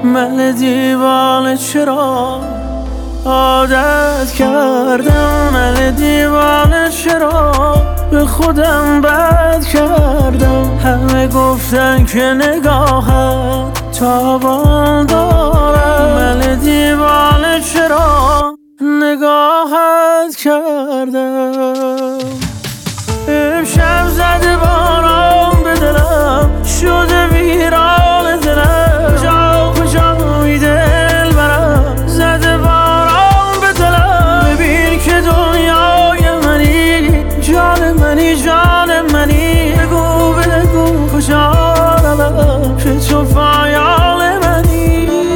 من دیوانه چرا عادت کردم، من دیوانه چرا به خودم بد کردم. همه گفتن که نگاهت تابان دارم، من دیوانه چرا نگاهت کردم. امشب زده باران به دلم، شده ویران دلم، کجا کجای دل برم. زده باران به دلم، ببین که دنیای منی، جان منی، جان منی. بگو بگو کجا روم که تو فایال منی.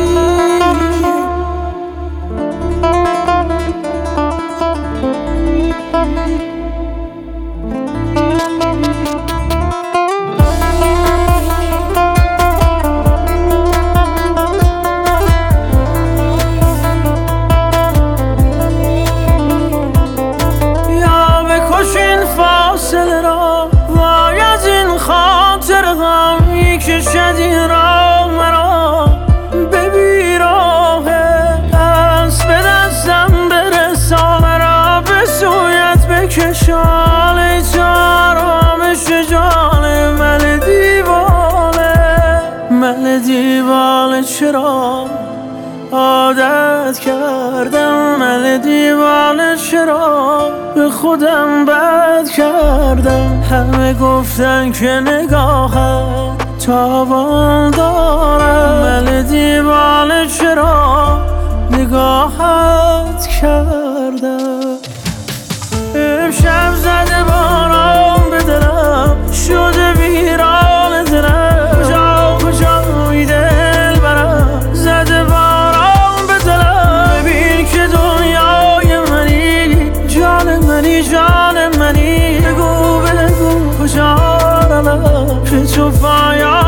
فاصله را وای از این خاطر غمی کشد این را مرا به بیراه دست به دستم برسان مرا به سویت بکشان. ای تو آرامش جان من دیوانه، من دیوانه چرا عادت کردم، من دیوانه چرا به خودم بد کردم. همه گفتن که نگاهت تابان دارم، من دیوانه چرا نگاهت کردم. امشب زده باران به دلم، شده ویران دلم، کجا کجای دل برم. زده باران به دلم، ببین که دنیای منی، جان منی، جان منی. بگو بگو کجا روم که تو فایال